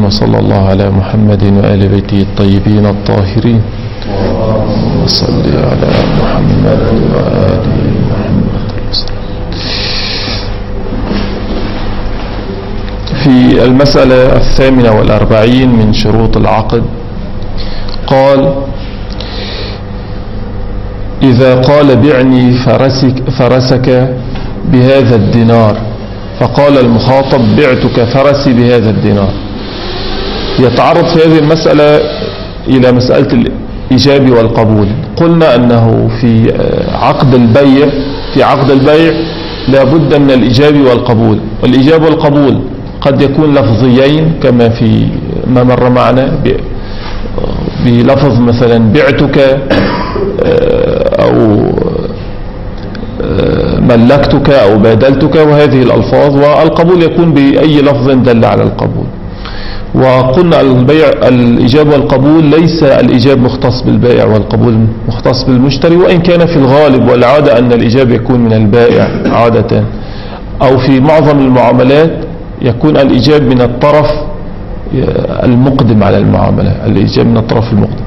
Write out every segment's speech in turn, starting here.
وصلى الله على محمد وآل بيته الطيبين الطاهرين. وصلي على محمد وآل محمد. في المسألة 48 من شروط العقد قال: إذا قال بعني فرسك بهذا الدينار، فقال المخاطب بعتك فرسي بهذا الدينار. يتعرض في هذه المسألة إلى مسألة الإيجاب والقبول. قلنا أنه في عقد البيع لا بد من الإيجاب والقبول، والإيجاب والقبول قد يكون لفظيين كما في ما مر معنا بلفظ مثلا بعتك أو ملكتك أو بادلتك وهذه الألفاظ، والقبول يكون بأي لفظ دل على القبول. وقلنا الإيجاب والقبول ليس الإيجاب مختص بالبائع والقبول مختص بالمشتري، وإن كان في الغالب والعادة أن الإيجاب يكون من البائع عادة، أو في معظم المعاملات يكون الإيجاب من الطرف المقدم على المعاملة، الإيجاب من الطرف المقدم.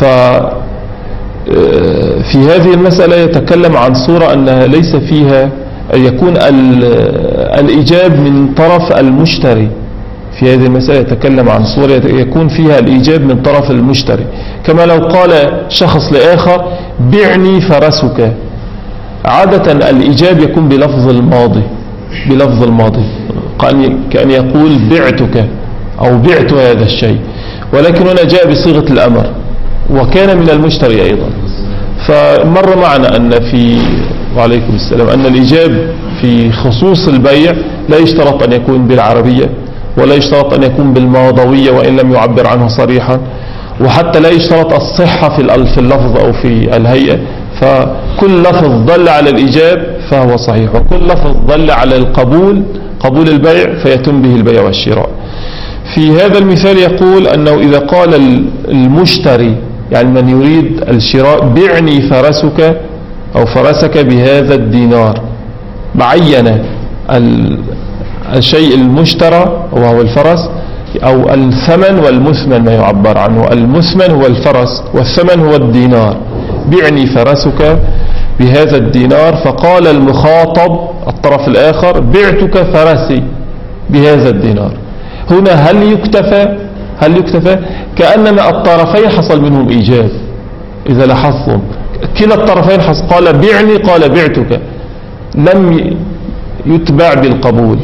في هذه المسألة يتكلم عن صورة أنها ليس فيها يكون الإيجاب من طرف المشتري. في هذه المسألة يتكلم عن صورة يكون فيها الإيجاب من طرف المشتري، كما لو قال شخص لآخر بعني فرسك. عادة الإيجاب يكون بلفظ الماضي كأن يقول بعتك أو بعت هذا الشيء، ولكن هنا جاء بصيغة الأمر وكان من المشتري أيضا. فمر معنا أن وعليكم السلام أن الإيجاب في خصوص البيع لا يشترط أن يكون بالعربية، ولا يشترط أن يكون بالماضوية وإن لم يعبر عنه صريحا، وحتى لا يشترط الصحة في اللفظ أو في الهيئة. فكل لفظ دل على الإيجاب فهو صحيح، وكل لفظ دل على قبول البيع فيتم به البيع والشراء. في هذا المثال يقول أنه إذا قال المشتري يعني من يريد الشراء بعني فرسك أو فرسك بهذا الدينار، بعين الشيء المشترى وهو الفرس، أو الثمن والمثمن ما يعبر عنه. المثمن هو الفرس والثمن هو الدينار. بعني فرسك بهذا الدينار، فقال المخاطب الطرف الآخر بعتك فرسي بهذا الدينار. هنا هل يكتفى كأنما الطرفين حصل منهم إيجاب. إذا لاحظتم كلا الطرفين قال بعني قال بعتك، لم يتبع بالقبول.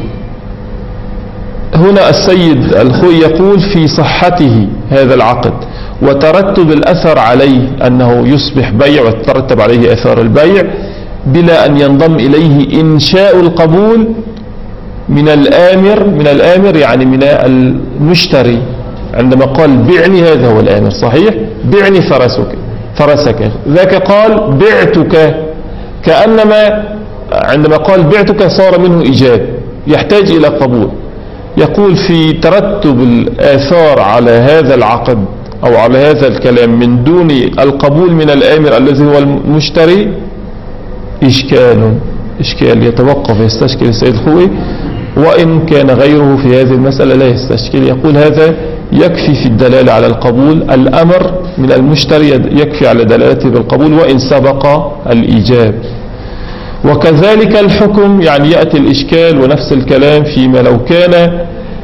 هنا السيد الخوي يقول في صحته هذا العقد وترتب الأثر عليه أنه يصبح بيع وترتب عليه أثار البيع بلا أن ينضم إليه إنشاء القبول من الآمر يعني من المشتري. عندما قال بعني هذا هو الآمر صحيح، بعني فرسك ذاك قال بعتك، كأنما عندما قال بعتك صار منه إيجاب يحتاج إلى قبول. يقول في ترتب الآثار على هذا العقد أو على هذا الكلام من دون القبول من الآمر الذي هو المشتري إشكال يتوقف يستشكل السيد الخوي، وإن كان غيره في هذه المسألة لا يستشكل. يقول هذا يكفي في الدلالة على القبول، الأمر من المشتري يكفي على دلالته بالقبول وإن سبق الإيجاب. وكذلك الحكم يعني يأتي الإشكال ونفس الكلام فيما لو كان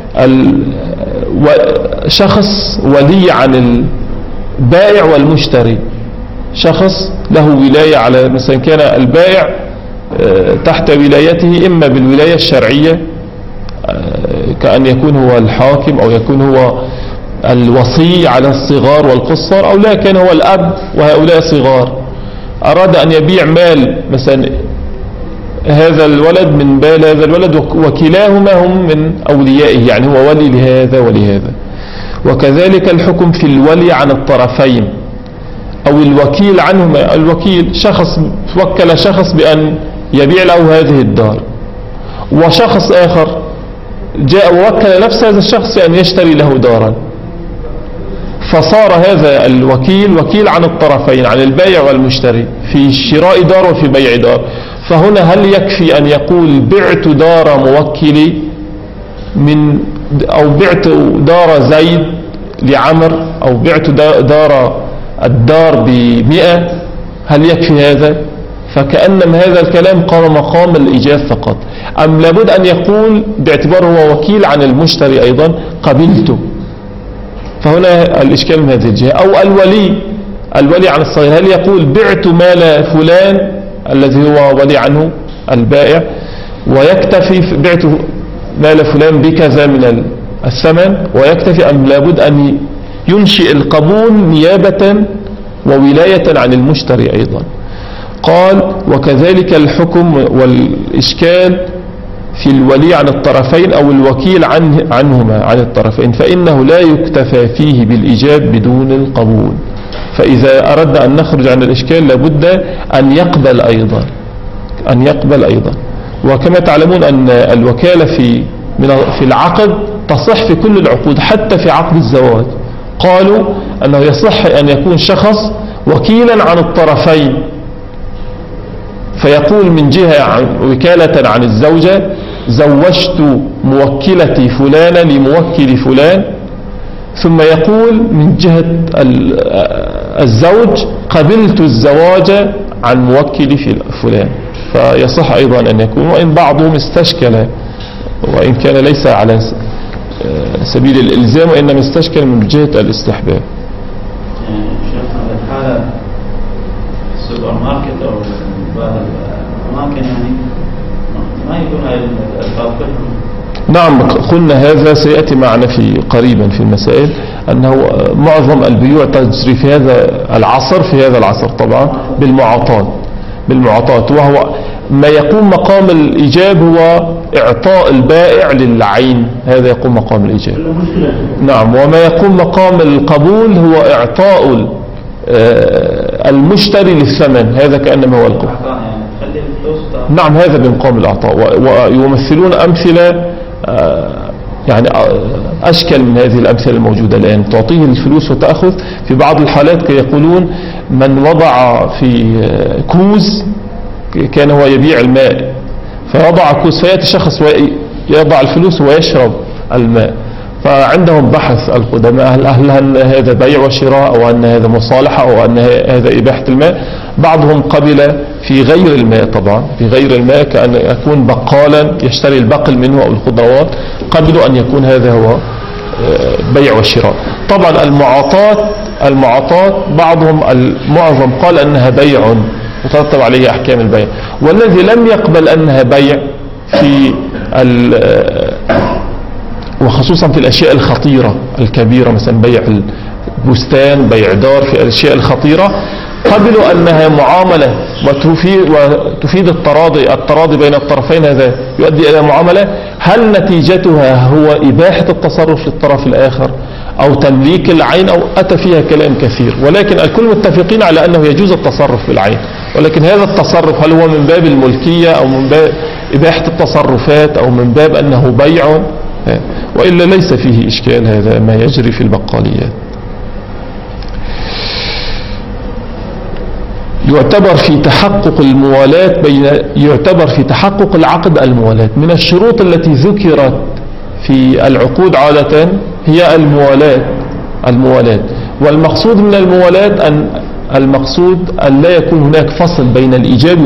شخص ولي عن البائع والمشتري، شخص له ولاية على مثلا كان البائع تحت ولايته إما بالولاية الشرعية كأن يكون هو الحاكم أو يكون هو الوصي على الصغار والقصار، أو لا كان هو الأب وهؤلاء صغار، أراد أن يبيع مال مثلا هذا الولد من بال هذا الولد وكلاهما هم من أوليائه، يعني هو ولي لهذا ولهذا. وكذلك الحكم في الولي عن الطرفين أو الوكيل عنهما. الوكيل شخص وكل شخص بأن يبيع له هذه الدار، وشخص آخر جاء ووكل نفس هذا الشخص أن يشتري له دارا، فصار هذا الوكيل وكيل عن الطرفين عن البائع والمشتري في شراء دار وفي بيع دار. فهنا هل يكفي أن يقول بعت دار موكلي من أو بعت دار زيد لعمر، أو بعت الدار ب100، هل يكفي هذا؟ فكأنما هذا الكلام قام مقام الإيجاب فقط، أم لابد أن يقول باعتباره هو وكيل عن المشتري أيضا قبلته؟ فهنا الإشكال من هذه الجهة. أو الولي عن الصغير، هل يقول بعت مال فلان الذي هو ولي عنه البائع ويكتفي بعت مال فلان بكذا من الثمن ويكتفي، أم لابد أن ينشئ القبول نيابة وولاية عن المشتري أيضا؟ قال وكذلك الحكم والإشكال في الولي عن الطرفين أو الوكيل عنهما عن الطرفين، فإنه لا يكتفى فيه بالإيجاب بدون القبول. فإذا أردنا أن نخرج عن الإشكال لابد أن يقبل أيضا. وكما تعلمون أن الوكالة في العقد تصح في كل العقود، حتى في عقد الزواج قالوا أنه يصح أن يكون شخص وكيلا عن الطرفين، فيقول من جهة وكالة عن الزوجة زوجت موكلتي فلانة لموكل فلان، ثم يقول من جهة الزوج قبلت الزواج عن موكل فلان، فيصح أيضا أن يكون. وإن بعضهم استشكل، وإن كان ليس على سبيل الإلزام وإنما استشكل من جهة الاستحباب. شيخنا الحالة السوبر ماركت أو بعض الأماكن يعني ما يكون هاي الفاقر. نعم، قلنا هذا سيأتي معنا قريبا في المسائل، أنه معظم البيوع تجري في هذا العصر طبعا بالمعاطات، وهو ما يقوم مقام الإيجاب هو إعطاء البائع للعين، هذا يقوم مقام الإيجاب. نعم، وما يقوم مقام القبول هو إعطاء المشتري للثمن، هذا كأنما هو القبول. نعم، هذا بمقام الإعطاء. ويمثلون أمثلة يعني أشكل من هذه الأمثلة الموجودة الآن، تعطيه الفلوس وتأخذ. في بعض الحالات يقولون من وضع في كوز، كان هو يبيع الماء فوضع كوز، فيأتي شخص ويضع الفلوس ويشرب الماء، فعندهم بحث القدماء هل هذا بيع وشراء أو أن هذا مصالحة أو أن هذا إباحة الماء. بعضهم قبل في غير الماء، طبعا في غير الماء كأن يكون بقالا يشتري البقل منه أو الخضروات، قبلوا أن يكون هذا هو بيع وشراء. طبعا المعاطات بعضهم المعظم قال أنها بيع وترتب عليه أحكام البيع، والذي لم يقبل أنها بيع في وخصوصا في الأشياء الخطيرة الكبيرة، مثلا بيع البستان، بيع دار، في الأشياء الخطيرة قبلوا أنها معاملة وتفيد التراضي بين الطرفين، هذا يؤدي إلى معاملة. هل نتيجتها هو إباحة التصرف للطرف الآخر أو تمليك العين، أو أتى فيها كلام كثير، ولكن الكل متفقين على أنه يجوز التصرف بالعين. ولكن هذا التصرف هل هو من باب الملكية أو من باب إباحة التصرفات أو من باب أنه بيع؟ وإلا ليس فيه إشكال، هذا ما يجري في البقاليات. يعتبر في تحقق العقد الموالاة. من الشروط التي ذكرت في العقود عادة هي الموالاة. والمقصود من الموالاة أن لا يكون هناك فصل بين الإيجاب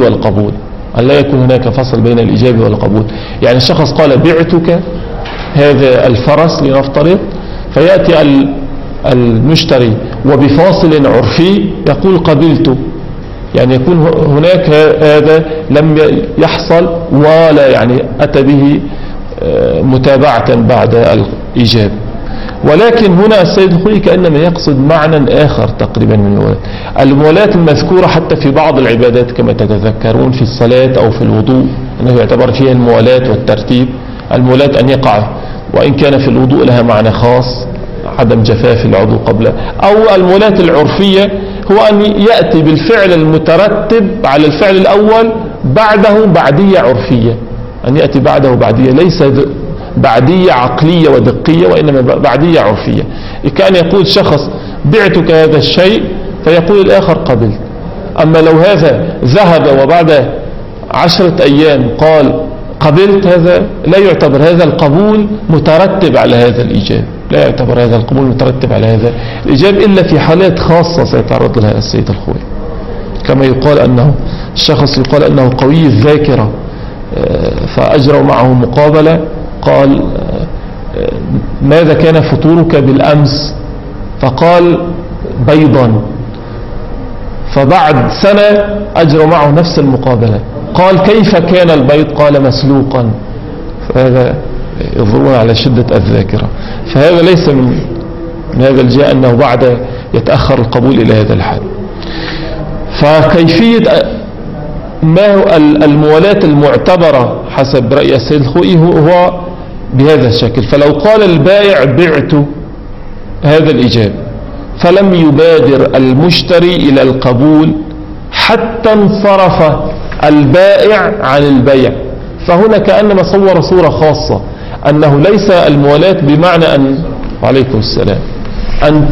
والقبول. يعني الشخص قال بعتك هذا الفرس لنفترض، فيأتي المشتري وبفاصل عرفي يقول قبلته، يعني يكون هناك هذا لم يحصل ولا يعني أتى به متابعة بعد الإيجاب. ولكن هنا السيد الخوئي كأنما يقصد معنى آخر تقريبا من الموالاة المذكورة حتى في بعض العبادات كما تتذكرون في الصلاة أو في الوضوء، أنه يعتبر فيها الموالاة والترتيب. الموالاة أن يقع، وإن كان في الوضوء لها معنى خاص، عدم جفاف العضو قبله. أو الموالاة العرفية هو أن يأتي بالفعل المترتب على الفعل الأول بعده بعدية عرفية، أن يأتي بعده بعدية، ليس بعدية عقلية ودقية، وإنما بعدية عرفية. كان يقول شخص بعتك هذا الشيء فيقول الآخر قبلت. أما لو هذا ذهب وبعد 10 أيام قال قبلت، هذا لا يعتبر هذا القبول مترتب على هذا الإيجاب، لا يعتبر هذا القبول مترتب على هذا الإيجاب إلا في حالات خاصة سيتعرض لها السيد الخوي. كما يقال أنه الشخص يقال أنه قوي الذاكرة، فأجروا معه مقابلة، قال ماذا كان فطورك بالأمس؟ فقال بيضا. فبعد سنة أجروا معه نفس المقابلة، قال كيف كان البيض؟ قال مسلوقا. فهذا يظهرون على شدة الذاكرة. فهذا ليس من هذا الجهة أنه بعد يتأخر القبول إلى هذا الحال. فكيفية ما هو الموالاة المعتبرة حسب رأي السيد الخوئي هو بهذا الشكل. فلو قال البائع بعت هذا الإيجاب فلم يبادر المشتري إلى القبول حتى انصرف البائع عن البيع، فهنا كأنما صور صورة خاصة أنه ليس الموالاة بمعنى أن وعليكم السلام أن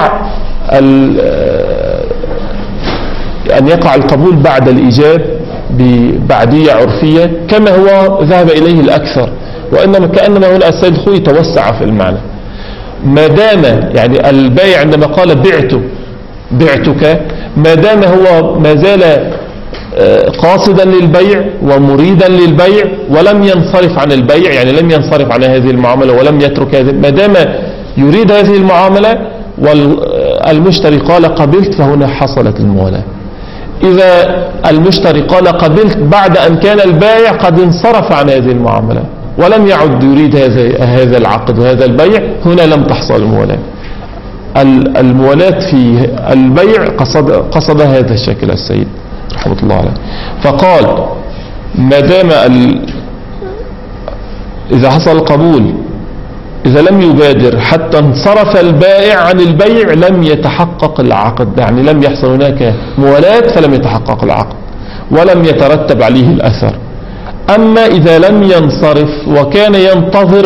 يقع القبول بعد الإيجاب ببعدية عرفية كما هو ذهب إليه الأكثر، وإنما كأنما هنا السيد الخوئي توسع في المعنى. ما دام يعني البيع عندما قال بعتك، ما دام هو ما زال قاصدا للبيع ومريدا للبيع ولم ينصرف عن البيع، يعني لم ينصرف عن هذه المعاملة ولم يترك هذه، ما دام يريد هذه المعاملة والمشتري قال قبلت، فهنا حصلت الموالاة. إذا المشتري قال قبلت بعد أن كان البائع قد انصرف عن هذه المعاملة ولم يعد يريد هذا العقد وهذا البيع، هنا لم تحصل الموالاة. الموالاة في البيع قصد هذا الشكل السيد رحمة الله عليه. فقال ما دام إذا حصل القبول إذا لم يبادر حتى انصرف البائع عن البيع لم يتحقق العقد، يعني لم يحصل هناك موالاة فلم يتحقق العقد ولم يترتب عليه الأثر. أما إذا لم ينصرف وكان ينتظر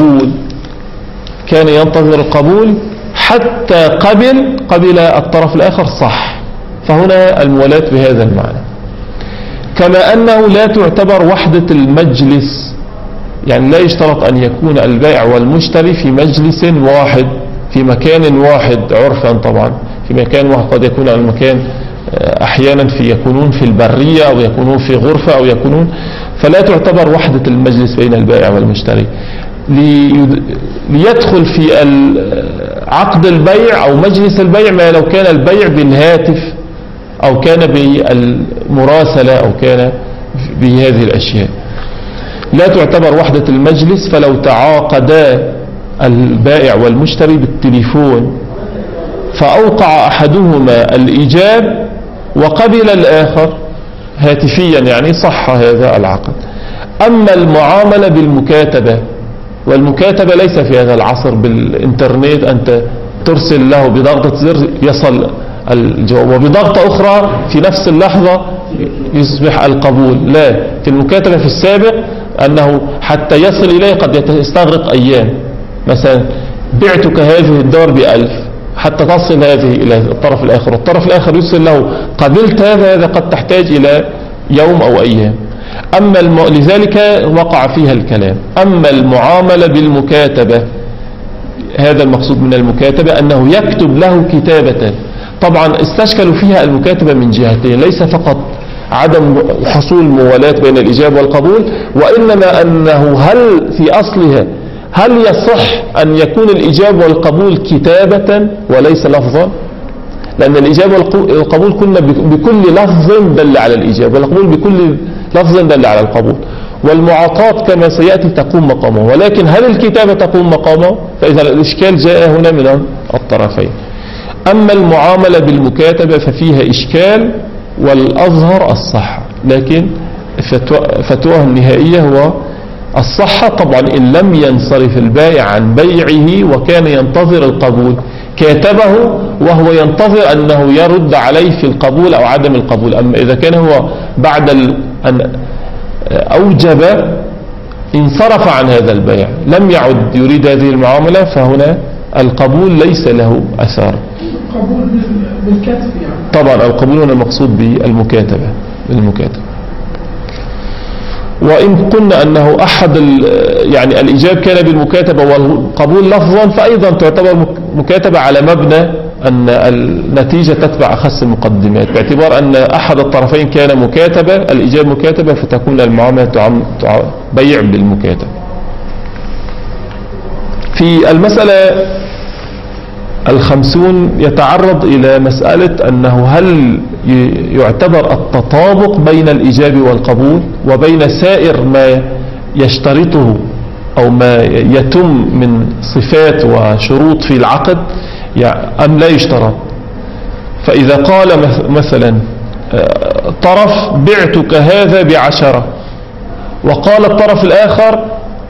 القبول حتى قبل الطرف الآخر صح، فهنا الموالاة بهذا المعنى. كما أنه لا تعتبر وحدة المجلس، يعني لا يشترط أن يكون البائع والمشتري في مجلس واحد في مكان واحد عرفا، طبعا في مكان واحد قد يكون المكان أحيانا يكونون في البرية أو يكونون في غرفة أو يكونون، فلا تعتبر وحدة المجلس بين البائع والمشتري. ليدخل في عقد البيع أو مجلس البيع ما لو كان البيع بالهاتف أو كان بالمراسلة أو كان بهذه الأشياء، لا تعتبر وحدة المجلس. فلو تعاقدا البائع والمشتري بالتليفون فأوقع أحدهما الإيجاب وقبل الآخر هاتفيا، يعني صح هذا العقد. أما المعاملة بالمكاتبة، والمكاتبة ليس في هذا العصر بالإنترنت أنت ترسل له بضغطة زر يصل الجواب، وبضغطة أخرى في نفس اللحظة يصبح القبول. لا، في المكاتبة في السابق أنه حتى يصل إليه قد يستغرق أيام، مثلا بعتك هذه الدار ب1000 حتى تصل هذه إلى الطرف الآخر، والطرف الآخر يرسل له قبلت هذا قد تحتاج إلى يوم أو أيام. أما لذلك وقع فيها الكلام. أما المعاملة بالمكاتبة، هذا المقصود من المكاتبة أنه يكتب له كتابة. طبعا استشكلوا فيها المكاتبة من جهتين، ليس فقط عدم حصول موالاة بين الإجابة والقبول، وإنما أنه هل في أصلها هل يصح أن يكون الإجابة والقبول كتابة وليس لفظا؟ لأن الإجابة والقبول كنا بكل لفظ دل على الإجابة، والقبول بكل لفظ دل على القبول، والمعاطاة كما سيأتي تقوم مقامه، ولكن هل الكتابة تقوم مقامه؟ فإذا الإشكال جاء هنا من الطرفين. أما المعاملة بالمكاتبة ففيها إشكال والأظهر الصحة، لكن فتواه النهائية هو الصحة. طبعا إن لم ينصرف البائع عن بيعه وكان ينتظر القبول، كاتبه وهو ينتظر أنه يرد عليه في القبول أو عدم القبول. أما إذا كان هو بعد أن أوجب انصرف عن هذا البيع لم يعد يريد هذه المعاملة، فهنا القبول ليس له أثار. القبول بالكتب يعني. طبعا القبول هنا المقصود بالمكاتبة. وإن قلنا أنه أحد يعني الإيجاب كان بالمكاتبة والقبول لفظا، فأيضا تعتبر مكاتبة على مبنى أن النتيجة تتبع أخس المقدمات، باعتبار أن أحد الطرفين كان مكاتبة، الإيجاب مكاتبة، فتكون المعاملة بيع بالمكاتبة. في المسألة 50 يتعرض إلى مسألة أنه هل يعتبر التطابق بين الإيجاب والقبول وبين سائر ما يشترطه أو ما يتم من صفات وشروط في العقد أم لا يشترط. فإذا قال مثلا طرف بعتك هذا ب10، وقال الطرف الآخر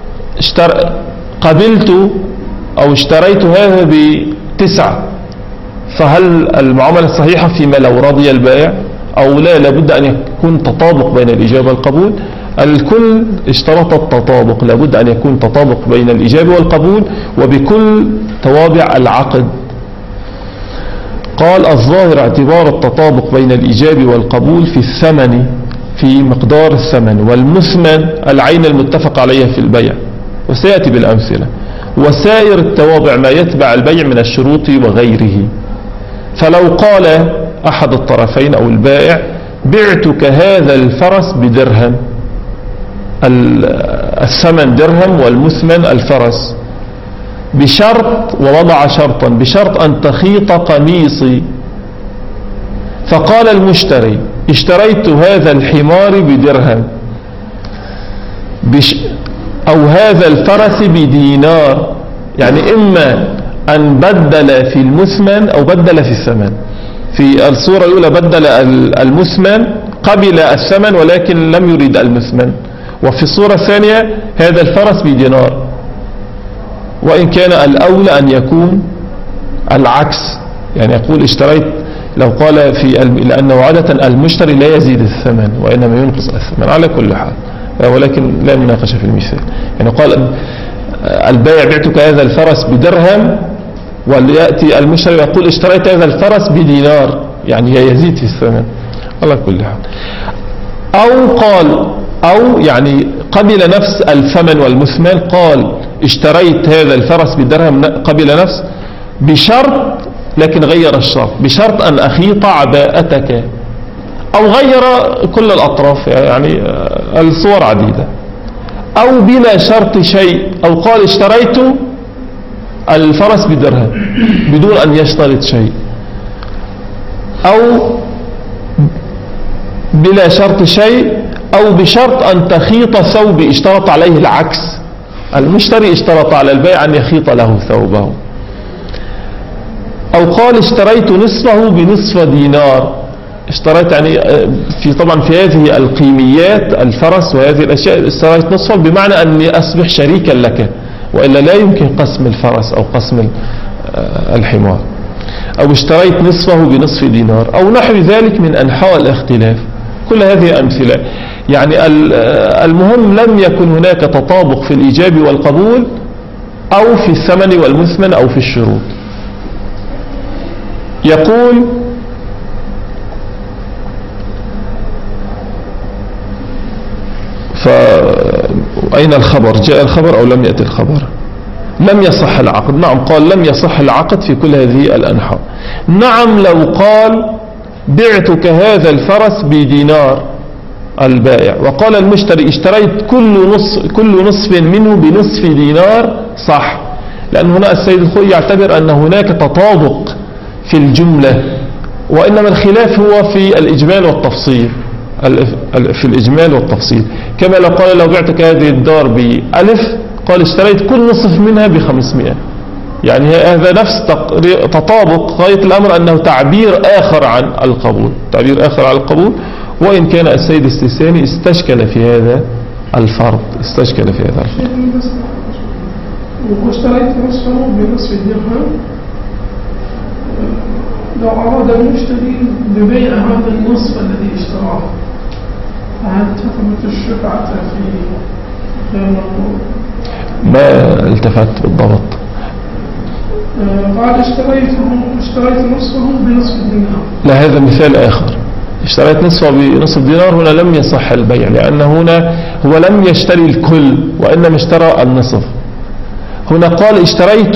قبلت أو اشتريت هذا ب9، فهل المعاملة صحيحة فيما لو رضي البائع أو لا؟ لابد أن يكون تطابق بين الإجابة والقبول. الكل اشترط التطابق، لابد أن يكون تطابق بين الإجابة والقبول وبكل توابع العقد. قال الظاهر اعتبار التطابق بين الإجابة والقبول في الثمن، في مقدار الثمن، والمثمن العين المتفق عليها في البيع، وسيأتي بالأمثلة، وسائر التوابع ما يتبع البيع من الشروط وغيره. فلو قال أحد الطرفين أو البائع بعتك هذا الفرس ب1 الثمن درهم والمثمن الفرس بشرط، ووضع شرطا بشرط أن تخيط قميصي، فقال المشتري اشتريت هذا الحمار ب1 أو هذا الفرس بدينار، يعني إما أن بدل في المثمن أو بدل في الثمن. في الصورة الأولى بدل المثمن، قبل الثمن ولكن لم يريد المثمن. وفي الصورة الثانية هذا الفرس بدينار، وإن كان الأولى أن يكون العكس، يعني يقول اشتريت، لو قال لأنه عادة المشتري لا يزيد الثمن وإنما ينقص الثمن على كل حال، ولكن لا مناقشة في المثال. يعني قال البائع بعتك هذا الفرس ب1، وليأتي المشتري يقول اشتريت هذا الفرس بدينار، يعني يزيد في الثمن على كل حال. أو يعني قبل نفس الثمن والمثمن، قال اشتريت هذا الفرس ب1 قبل نفس بشرط، لكن غير الشرط بشرط أن أخيط عباءتك، أو غير كل الأطراف، يعني الصور عديدة. أو بلا شرط شيء، أو قال اشتريت الفرس ب1 بدون أن يشترط شيء، أو بلا شرط شيء، أو بشرط أن تخيط ثوبي، اشترط عليه العكس، المشتري اشترط على البائع أن يخيط له ثوبه. أو قال اشتريت نصفه بنصف دينار، اشتريت يعني طبعا في هذه القيميات الفرس وهذه الأشياء اشتريت نصفه، بمعنى أني أصبح شريكا لك، وإلا لا يمكن قسم الفرس أو قسم الحمار. أو اشتريت نصفه بنصف دينار، أو نحو ذلك من أنحاء الاختلاف. كل هذه أمثلة. يعني المهم لم يكن هناك تطابق في الإيجاب والقبول أو في الثمن والمثمن أو في الشروط. يقول فأين الخبر؟ جاء الخبر أو لم يأتي الخبر؟ لم يصح العقد. نعم، قال لم يصح العقد في كل هذه الأنحاء. نعم، لو قال بعتك هذا الفرس بدينار البائع، وقال المشتري اشتريت كل نصف منه بنصف دينار، صح، لأن هنا السيد الخوي يعتبر أن هناك تطابق في الجملة، وإنما الخلاف هو في الإجمال والتفصيل، في الإجمال والتفصيل. كما لو قال لو بعتك هذه الدار ب1000، قال اشتريت كل نصف منها ب500، يعني هذا نفس تطابق. غاية الأمر أنه تعبير آخر عن القبول، تعبير آخر عن القبول، وإن كان السيد السيساني استشكل في هذا الفرض، استشكل في هذا الفرض. واشتريت نصفه بنصف درهم، لو أراد المشتري ببيع هذا النصف الذي اشتراه، فهل تثبت الشفعة في غير المقبول؟ ما التفت بالضبط. قال اشتريت نصفه بنصف دينار. لا، هذا مثال آخر، اشتريت نصفه بنصف دينار، هنا لم يصح البيع، لأن هنا هو لم يشتري الكل وإنما اشترى النصف. هنا قال اشتريت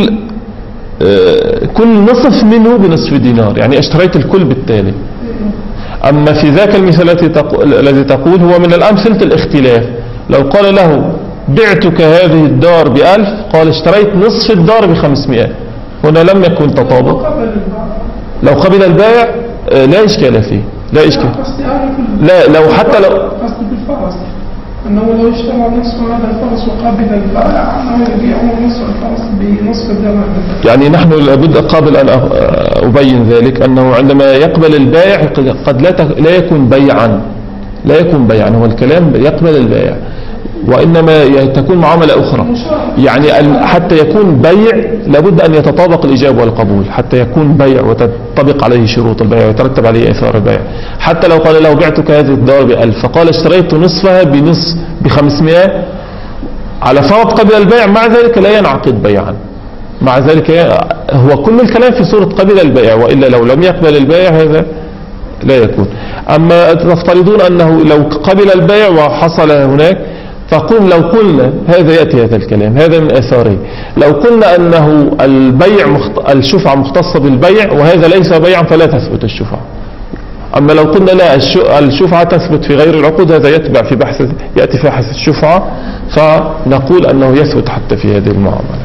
كل نصف منه بنصف دينار، يعني اشتريت الكل بالتالي. أما في ذاك المثال الذي تقول هو من الأمثلة الاختلاف. لو قال له بعتك هذه الدار ب1000، قال اشتريت نصف الدار ب500، هنا لم يكن تطابق. لو قبل البائع لا إشكال فيه، لا إشكال. لا، لو حتى لو قصدي بالفرس أنه لو اشترى نصف هذا الفرس وقبل البائع أنه يبيعه نصف الفرس بنصف الدرهم. يعني نحن لابد قبل أن أبين ذلك أنه عندما يقبل البائع قد لا يكون بيعا، لا يكون بيعا، هو الكلام يقبل البائع، وإنما تكون معاملة أخرى. يعني حتى يكون بيع لابد أن يتطابق الإجاب والقبول، حتى يكون بيع وتطبق عليه شروط البيع ويترتب عليه إثار البيع. حتى لو قال له بعتك هذه الدار ب1000 فقال اشتريت نصفها ب500 على فرض قبل البيع، مع ذلك لا ينعقد بيعا، مع ذلك هو كل الكلام في صورة قبل البيع، وإلا لو لم يقبل البيع هذا لا يكون. أما تفترضون أنه لو قبل البيع وحصل هناك، فقل لو قلنا هذا يأتي هذا الكلام، هذا من أثاره. لو قلنا أنه الشفعة مختصة بالبيع وهذا ليس بيعا فلا تثبت الشفعة. أما لو قلنا لا الشفعة تثبت في غير العقود، هذا يأتي في بحث الشفعة، فنقول أنه يثبت حتى في هذه المعاملة.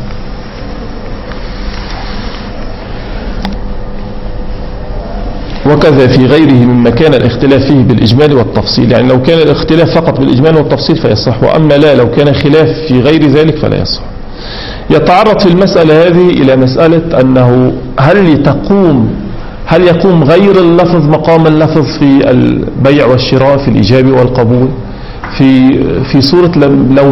وكذا في غيره مما كان الاختلاف فيه بالإجمال والتفصيل. يعني لو كان الاختلاف فقط بالإجمال والتفصيل فيصح، وأما لا لو كان خلاف في غير ذلك فلا يصح. يتعرض في المسألة هذه إلى مسألة أنه هل يقوم غير اللفظ مقام اللفظ في البيع والشراء، في الإيجاب والقبول، في صورة لو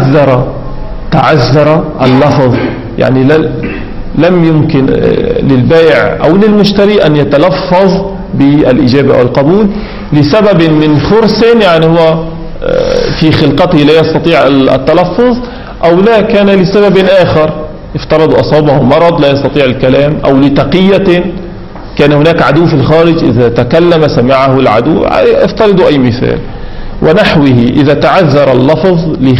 تعذر اللفظ، يعني لم يمكن للبائع أو للمشتري أن يتلفظ بالإجابة أو القبول لسبب من خرس، يعني هو في خلقته لا يستطيع التلفظ، أو لا كان لسبب آخر، افترض أصابه مرض لا يستطيع الكلام، أو لتقية، كان هناك عدو في الخارج إذا تكلم سمعه العدو، افترضوا أي مثال ونحوه. إذا تعذر اللفظ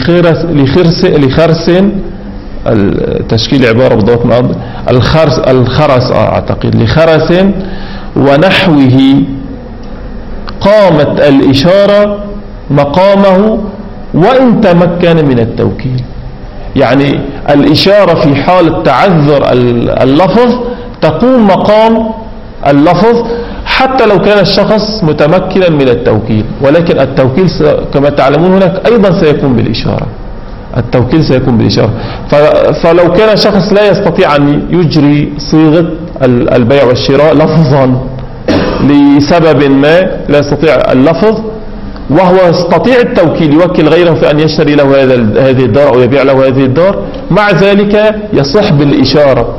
لخرس التشكيل عبارة بالضبط من الخرس أعتقد لخرس ونحوه، قامت الإشارة مقامه وإن تمكن من التوكيل. يعني الإشارة في حال تعذر اللفظ تقوم مقام اللفظ حتى لو كان الشخص متمكنا من التوكيل، ولكن التوكيل كما تعلمون هناك أيضا سيكون بالإشارة، التوكيل سيكون بالإشارة. فلو كان شخص لا يستطيع أن يجري صيغة البيع والشراء لفظا لسبب ما، لا يستطيع اللفظ، وهو يستطيع التوكيل، يوكل غيره في أن يشتري له هذه الدار أو يبيع له هذه الدار، مع ذلك يصح بالإشارة.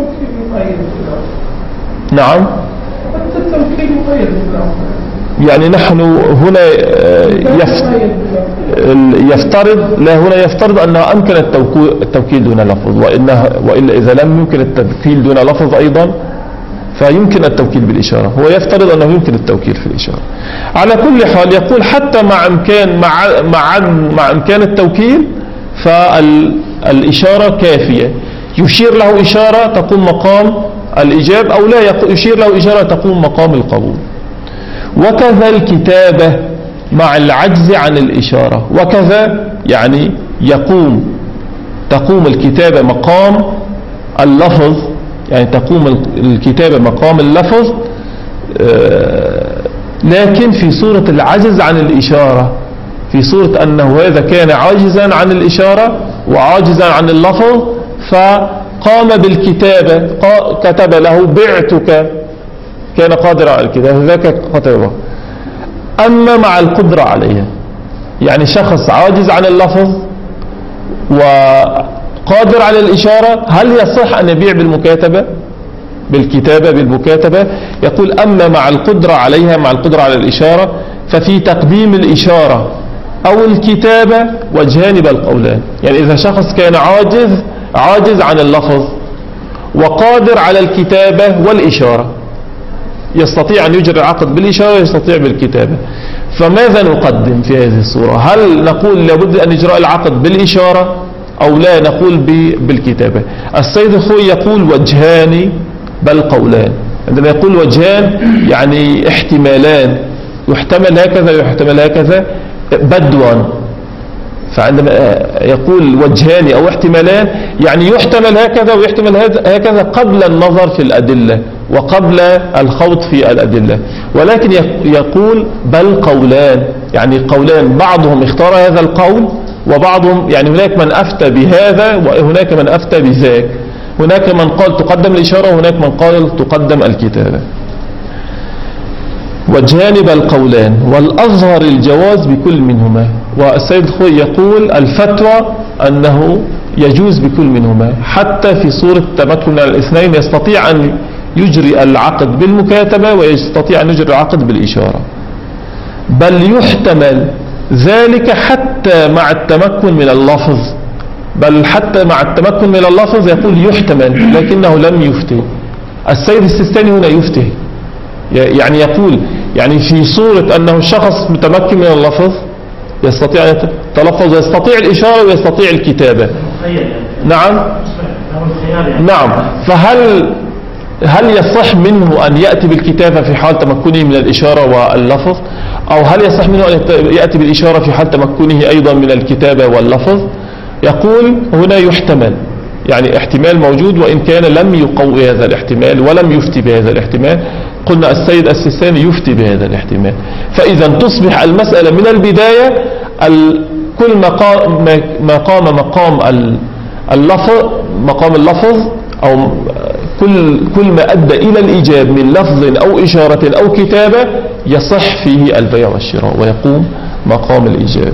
نعم، التوكيل مقيد. يعني نحن هنا يفترض أنه أمكن التوكيل دون لفظ، وإلا إذا لم يمكن التوكيل دون لفظ أيضا فيمكن التوكيل بالإشارة. هو يفترض أنه يمكن التوكيل في الإشارة. على كل حال يقول حتى مع إمكان التوكيل فالإشارة كافية، يشير له إشارة تقوم مقام الإجاب، أو لا يشير له إشارة تقوم مقام القبول. وكذا الكتابة مع العجز عن الإشارة، وكذا يعني تقوم الكتابة مقام اللفظ، يعني تقوم الكتابة مقام اللفظ، لكن في صورة العجز عن الإشارة، في صورة أنه هذا كان عاجزا عن الإشارة وعاجزا عن اللفظ، فقام بالكتابة، كتب له بعتك، كان قادرا على الكتابة، ذاك كتبه. أما مع القدرة عليها، يعني شخص عاجز عن اللفظ وقادر على الإشارة، هل يصح أن يبيع بالمكاتبة؟ يقول أما مع القدرة عليها، مع القدرة على الإشارة، ففي تقديم الإشارة أو الكتابة وجهان بالقولان. يعني إذا شخص كان عاجز عن اللفظ وقادر على الكتابة والإشارة، يستطيع أن يجري العقد بالإشارة ويستطيع بالكتابة. فماذا نقدم في هذه الصورة؟ هل نقول لابد أن إجراء العقد بالإشارة أو لا نقول بالكتابة؟ السيد الخوئي يقول وجهان بل قولان. عندما يقول وجهان يعني احتمالان، يحتمل هكذا ويحتمل هكذا بدوا. فعندما يقول وجهان أو احتمالان يعني يحتمل هكذا ويحتمل هكذا قبل النظر في الأدلة وقبل الخوض في الأدلة. ولكن يقول بل قولان، يعني قولان، بعضهم اختار هذا القول وبعضهم، يعني هناك من أفتى بهذا وهناك من أفتى بذاك، هناك من قال تقدم الإشارة وهناك من قال تقدم الكتابة. وجهان بل قولان والأظهر الجواز بكل منهما. والسيد الخوئي يقول الفتوى أنه يجوز بكل منهما، حتى في صورة التمكن من الاثنين يستطيع أن يجري العقد بالمكاتبة ويستطيع أن يجري العقد بالإشارة، بل يحتمل ذلك حتى مع التمكن من اللفظ، بل حتى مع التمكن من اللفظ يقول يحتمل لكنه لم يفتي. السيد السيستاني هنا يفتي، يعني يقول يعني في صورة أنه الشخص متمكن من اللفظ يستطيع أن يتلفظ ويستطيع الإشارة ويستطيع الكتابة. نعم نعم. فهل يصح منه أن يأتي بالكتابة في حال تمكنه من الإشارة واللفظ، أو هل يصح منه أن يأتي بالإشارة في حال تمكنه أيضا من الكتابة واللفظ؟ يقول هنا يحتمل، يعني احتمال موجود وإن كان لم يقوي هذا الاحتمال ولم يفتي بهذا الاحتمال. قلنا السيد السيستاني يفتي بهذا الاحتمال. فإذا تصبح المسألة من البداية كل ما قام مقام اللفظ أو كل ما أدى إلى الإيجاب من لفظ أو إشارة أو كتابة يصح فيه البيع والشراء ويقوم مقام الإيجاب.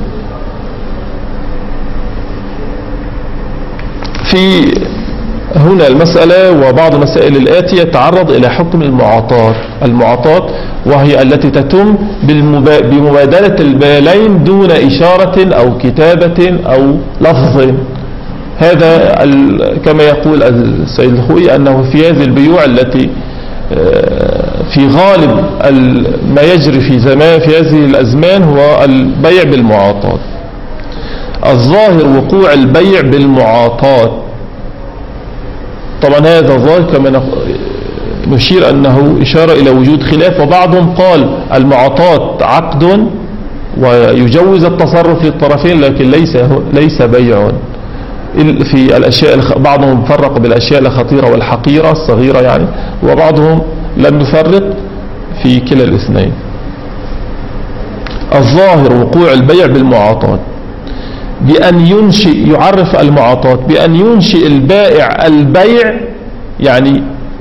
في هنا المسألة وبعض المسائل الآتية يتعرض إلى حكم المعاطاة وهي التي تتم بمبادلة البالين دون إشارة أو كتابة أو لفظ. هذا كما يقول السيد الخوئي أنه في هذه البيوع التي في غالب ما يجري في هذه الأزمان هو البيع بالمعاطاة. الظاهر وقوع البيع بالمعاطاة، طبعا هذا الظاهر كما نشير أنه إشارة إلى وجود خلاف، وبعضهم قال المعاطاة عقد ويجوز التصرف للطرفين لكن ليس بيع في الأشياء. بعضهم فرق بالأشياء الخطيرة والحقيرة الصغيرة يعني، وبعضهم لم يفرق في كلا الاثنين. الظاهر وقوع البيع بالمعاطاة بأن يعرف المعاطاة بأن ينشئ البائع البيع، يعني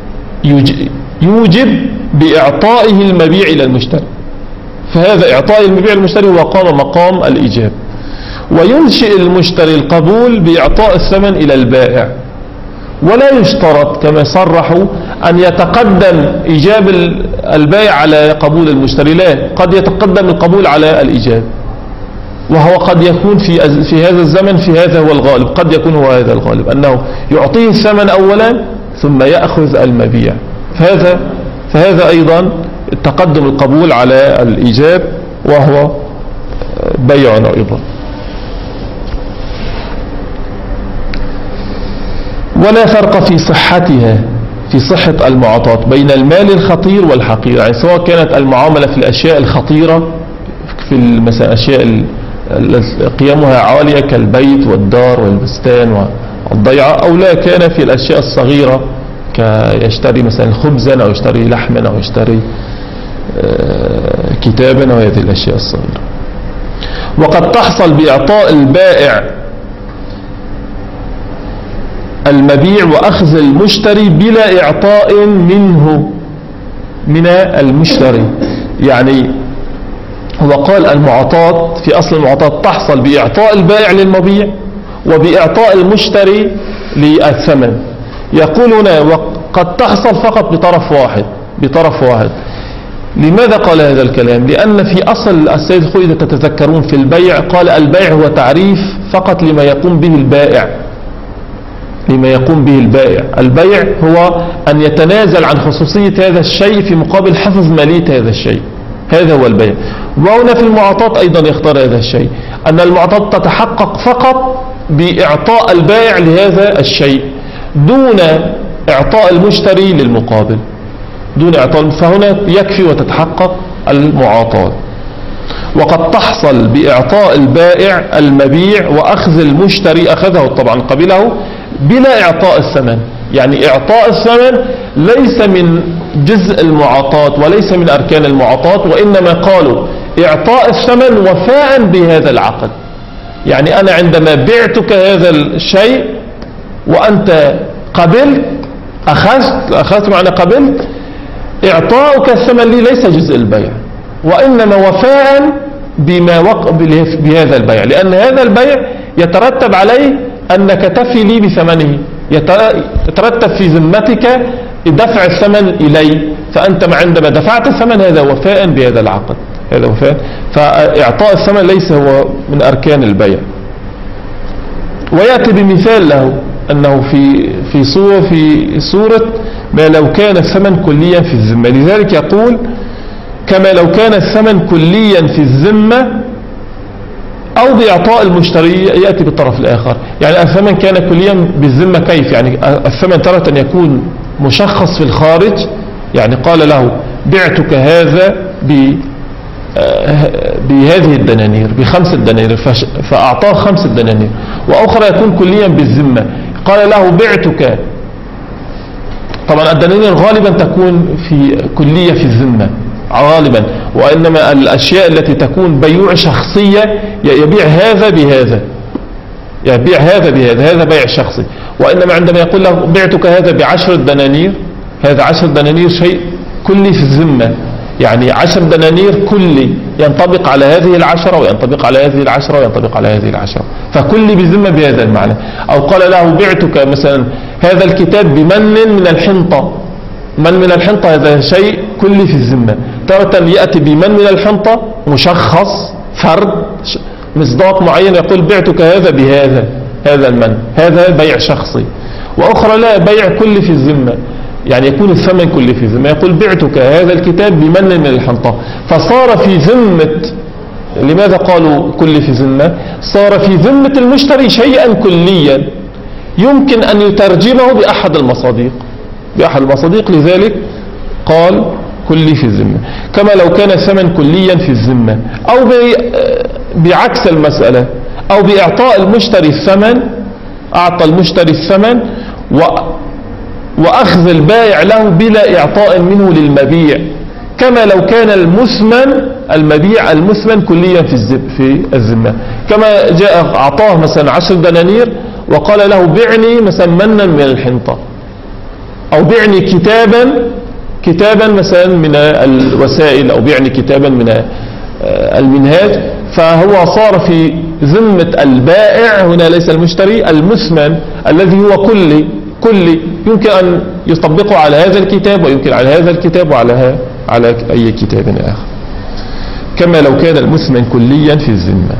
يوجب بإعطائه المبيع إلى المشتري، فهذا إعطاء المبيع للمشتري هو قام مقام الإيجاب، وينشئ المشتري القبول بإعطاء الثمن إلى البائع. ولا يشترط كما صرحوا أن يتقدم إيجاب البائع على قبول المشتري، لا، قد يتقدم القبول على الإيجاب، وهو قد يكون في هذا الزمن في هذا هو الغالب، قد يكون هو هذا الغالب أنه يعطيه الثمن أولا ثم يأخذ المبيع، فهذا أيضا تقدم القبول على الإيجاب وهو بيع أيضا. ولا فرق في صحتها، في صحة المعاطاة بين المال الخطير والحقير، يعني سواء كانت المعاملة في الأشياء الخطيرة في مثلا أشياء قيمها عالية كالبيت والدار والبستان والضيعة، أو لا كان في الأشياء الصغيرة كيشتري مثلا خبزا أو يشتري لحما أو يشتري كتابا وهذه الأشياء الصغيرة. وقد تحصل بإعطاء البائع المبيع وأخذ المشتري بلا إعطاء منه من المشتري، يعني هو قال المعاطاة في أصل المعاطاة تحصل بإعطاء البائع للمبيع وبإعطاء المشتري للثمن. يقول هنا وقد تحصل فقط بطرف واحد. لماذا قال هذا الكلام؟ لأن في أصل السيد الخوئي إذا تتذكرون في البيع قال البيع هو تعريف فقط لما يقوم به البائع، لما يقوم به البائع. البيع هو أن يتنازل عن خصوصية هذا الشيء في مقابل حفظ مالية هذا الشيء، هذا هو البيع. وهنا في المعاطاة أيضا يختار هذا الشيء، أن المعاطاة تتحقق فقط بإعطاء البائع لهذا الشيء دون إعطاء المشتري للمقابل، دون إعطاء، فهنا يكفي وتتحقق المعاطاة. وقد تحصل بإعطاء البائع المبيع وأخذ المشتري أخذه طبعا قبله بلا إعطاء الثمن. يعني إعطاء الثمن ليس من جزء المعاطاة وليس من أركان المعاطاة، وإنما قالوا إعطاء الثمن وفاء بهذا العقد. يعني أنا عندما بعتك هذا الشيء وأنت قبلت، أخذت معنى قبلت، إعطاؤك الثمن لي ليس جزء البيع، وإنما وفاء بهذا البيع، لأن هذا البيع يترتب عليه أنك تفي لي بثمنه، يترتب في ذمتك دفع الثمن إلي، فأنت عندما دفعت الثمن هذا وفاء بهذا العقد، هذا وفاء. فإعطاء الثمن ليس هو من أركان البيع. ويأتي بمثال له أنه في صورة ما لو كان الثمن كليا في الذمة. لذلك يقول كما لو كان الثمن كليا في الذمة أو بإعطاء المشتري، يأتي بالطرف الآخر. يعني الثمن كان كليا بالذمة كيف؟ يعني الثمن تارة أن يكون مشخص في الخارج، يعني قال له بعتك هذا بهذه الدنانير ب5 دنانير، فأعطاه 5 دنانير. وأخرى يكون كليا بالذمة، قال له بعتك، طبعا الدنانير غالبا تكون كلية في الذمة غالبا، وإنما الأشياء التي تكون بيوع شخصية يبيع هذا بهذا، يبيع هذا بهذا، هذا بيع شخصي. وإنما عندما يقول له بعتك هذا ب10 دنانير، هذا 10 دنانير شيء كلي في الذمة، يعني 10 دنانير كلي ينطبق على هذه 10 وينطبق على هذه 10 وينطبق على هذه 10، فكلي بالذمة بهذا المعنى. أو قال له بعتك مثلا هذا الكتاب بمن من الحنطة، من من الحنطة هذا شيء كلي في الذمة. تارة يأتي بمن من الحنطة مشخص فرد مصداق معين، يقول بعتك هذا بهذا، هذا المن، هذا بيع شخصي. وأخرى لا، بيع كلي في الذمة، يعني يكون الثمن كلي في الذمة، يقول بعتك هذا الكتاب بمن من الحنطة، فصار في ذمة. لماذا قالوا كلي في ذمة؟ صار في ذمة المشتري شيئا كليا يمكن أن يترجمه بأحد المصادق، لذلك قال كلي في الذمة. كما لو كان الثمن كليا في الذمة، أو بعكس المسألة، أو بإعطاء المشتري الثمن، أعطى المشتري الثمن وأخذ البائع له بلا إعطاء منه للمبيع، كما لو كان المبيع المثمن كليا في الذمة. كما جاء أعطاه مثلا 10 دنانير وقال له بعني مثلا منا من الحنطة، أو بعني كتابا مثلا من الوسائل، أو بعني كتابا من المنهاج، فهو صار في ذمة البائع هنا، ليس المشتري، المثمن الذي هو كلي يمكن أن يطبقه على هذا الكتاب، ويمكن على هذا الكتاب، وعلى أي كتاب آخر، كما لو كان المثمن كليا في الذمة.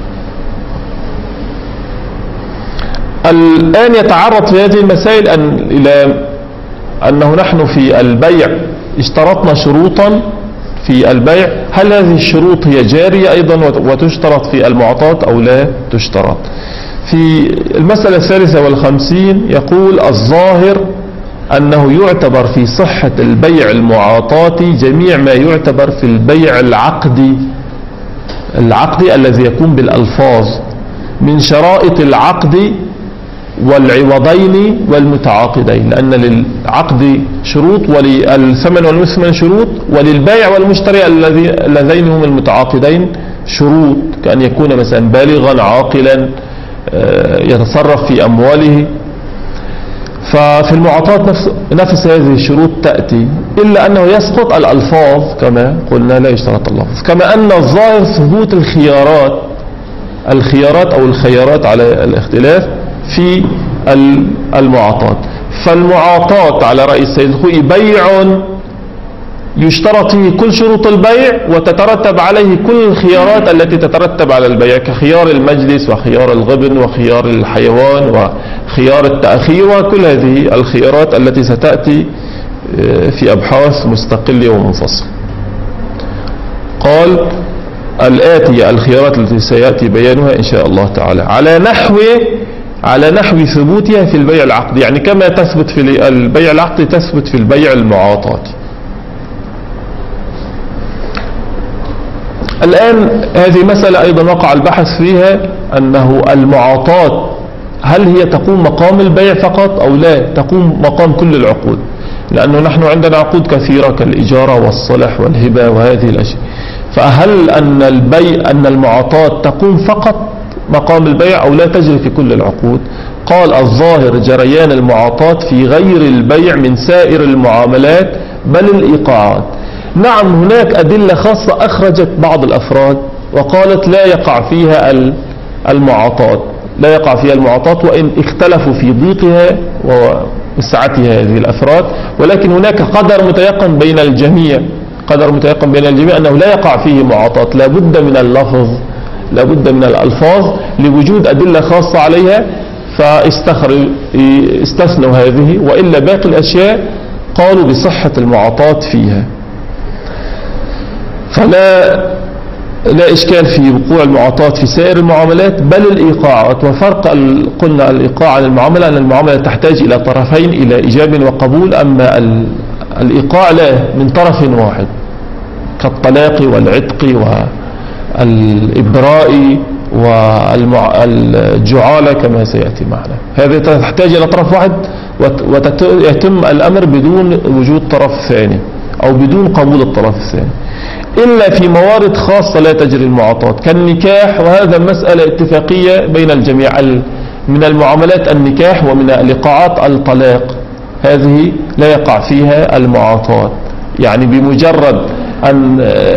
الآن يتعرض في هذه المسائل إلى أنه نحن في البيع اشترطنا شروطا في البيع، هل هذه الشروط هي جارية أيضا وتشترط في المعاطاة أو لا تشترط؟ في المسألة 53 يقول الظاهر أنه يعتبر في صحة البيع المعاطاة جميع ما يعتبر في البيع العقدي الذي يكون بالألفاظ من شرائط العقد والعوضين والمتعاقدين، لأن للعقد شروط وللثمن والمثمن شروط، وللبائع والمشتري اللذين هم المتعاقدين شروط، كأن يكون مثلا بالغا عاقلا يتصرف في أمواله. ففي المعاطاة نفس هذه الشروط تأتي، إلا أنه يسقط الألفاظ كما قلنا، لا يشترط اللفظ. كما أن الظاهر ثبوت الخيارات أو الخيارات على الاختلاف في المعاطاة. فالمعاطاة على رأي السيد الخوئي بيع يشترط فيه كل شروط البيع وتترتب عليه كل الخيارات التي تترتب على البيع، كخيار المجلس وخيار الغبن وخيار الحيوان وخيار التأخير وكل هذه الخيارات التي ستأتي في أبحاث مستقلة ومنفصلة. قال الآتية الخيارات التي سيأتي بيانها إن شاء الله تعالى على نحو ثبوتها في البيع العقدي، يعني كما تثبت في البيع العقدي تثبت في البيع المعاطات. الآن هذه مسألة أيضا وقع البحث فيها، أنه المعاطات هل هي تقوم مقام البيع فقط أو لا تقوم مقام كل العقود، لأنه نحن عندنا عقود كثيرة كالإجارة والصلح والهبة وهذه الأشياء، فهل أن المعاطات تقوم فقط مقام البيع أو لا تجري في كل العقود؟ قال الظاهر جريان المعاطات في غير البيع من سائر المعاملات بل الإيقاعات. نعم هناك أدلة خاصة أخرجت بعض الأفراد وقالت لا يقع فيها المعاطات وإن اختلفوا في ضيقها وسعتها هذه الأفراد، ولكن هناك قدر متيقن بين الجميع أنه لا يقع فيه معاطات، لابد من الألفاظ لوجود أدلة خاصة عليها فاستثنوا هذه، وإلا باقي الأشياء قالوا بصحة المعاطات فيها. لا إشكال في وقوع المعاطات في سائر المعاملات بل الإيقاعات. وفرق قلنا الإيقاع عن المعاملة أن المعاملة تحتاج إلى طرفين، إلى إيجاب وقبول، أما الإيقاع لا من طرف واحد كالطلاق والعتق والإبراء والجعالة كما سيأتي معنا. هذه تحتاج إلى طرف واحد ويتم الأمر بدون وجود طرف ثاني أو بدون قبول الطرف الثاني، إلا في موارد خاصة لا تجري المعاطات كالنكاح، وهذا مسألة اتفاقية بين الجميع. من المعاملات النكاح ومن الإيقاعات الطلاق، هذه لا يقع فيها المعاطات، يعني بمجرد أن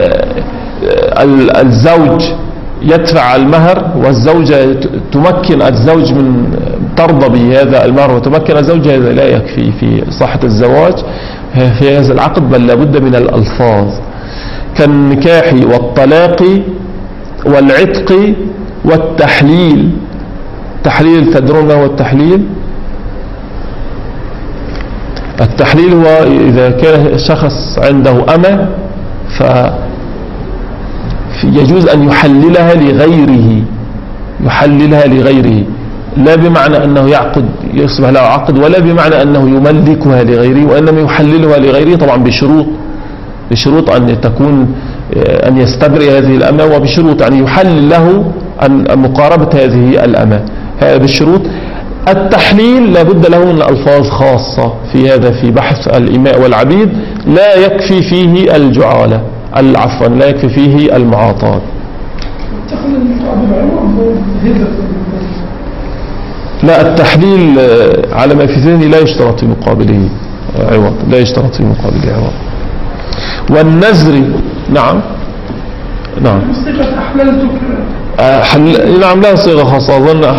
الزوج يدفع المهر والزوجة تمكن الزوج من ترضى بهذا المهر وتمكن الزوج، هذا لا يكفي في صحة الزواج في هذا العقد، بل لابد من الألفاظ كالنكاح والطلاق والعتق والتحليل. تحليل تدرون ما هو التحليل؟ التحليل هو إذا كان الشخص عنده أمة يجوز أن يحللها لغيره، لا بمعنى أنه يصبح له عقد، ولا بمعنى أنه يملكها لغيره، وإنما يحللها لغيره طبعا بشروط أن يستبرئ هذه الأمة، وبشروط أن يحلل له أن مقاربة هذه الأمة بالشروط. التحليل لابد له من ألفاظ خاصة في هذا، في بحث الإماء والعبيد لا يكفي فيه الجعالة، لا يكفي فيه المعاطات. لا، التحليل على ما في ذهني لا يشترط في مقابله عوض، والنذر نعم نعم لها صيغة خاصة، أظن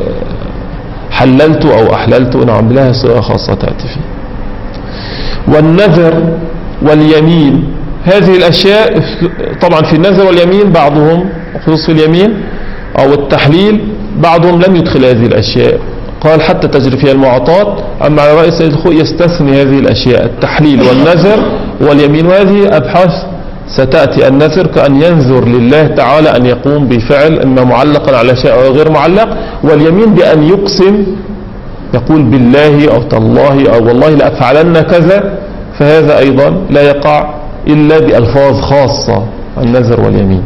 حللت أو أحللت، نعم لها صيغة خاصة تأتي فيه. والنذر واليمين، هذه الأشياء طبعا في النذر واليمين بعضهم خصوص في اليمين أو التحليل بعضهم لم يدخل هذه الأشياء، قال حتى تجري فيها المعاطات، أما على رأي سيد الخوئي يستثني هذه الأشياء التحليل والنذر واليمين، وهذه أبحاث ستأتي. النذر كأن ينذر لله تعالى أن يقوم بفعل إما معلقا على شيء أو غير معلق، واليمين بأن يقسم يقول بالله أو تالله أو والله لأفعلن كذا، فهذا أيضا لا يقع إلا بألفاظ خاصة النذر واليمين.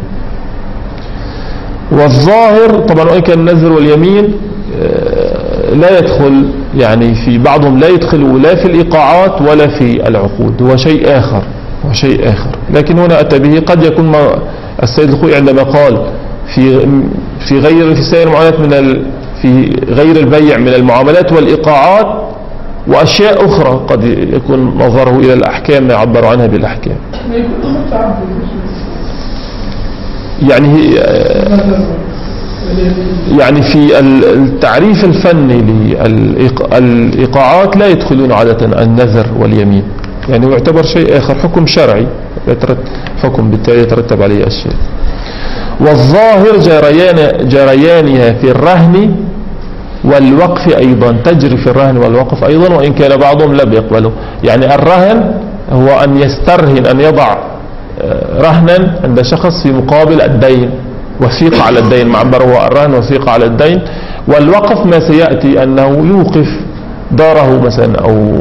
والظاهر طبعا وإن كان النذر واليمين لا يدخل، يعني في بعضهم لا يدخل لا في الإيقاعات ولا في العقود، هو شيء آخر لكن هنا أتى به. قد يكون السيد الخوئي عندما قال في سائر المعاملات في غير البيع من المعاملات والإيقاعات وأشياء أخرى، قد يكون نظره إلى الأحكام ما يعبر عنها بالأحكام. يعني في التعريف الفني للإيقاعات لا يدخلون عادة النذر واليمين، يعني هو يعتبر شيء آخر، حكم شرعي، حكم بالتالي يترتب عليه أشياء. والظاهر جريانها في الرهن والوقف أيضا، تجري في الرهن والوقف أيضا، وإن كان بعضهم لا بيقبله. يعني الرهن هو أن يسترهن، أن يضع رهنا عند شخص في مقابل الدين، وثيقة على الدين، معبر هو الرهن وثيقة على الدين. والوقف ما سيأتي أنه يوقف داره مثلا أو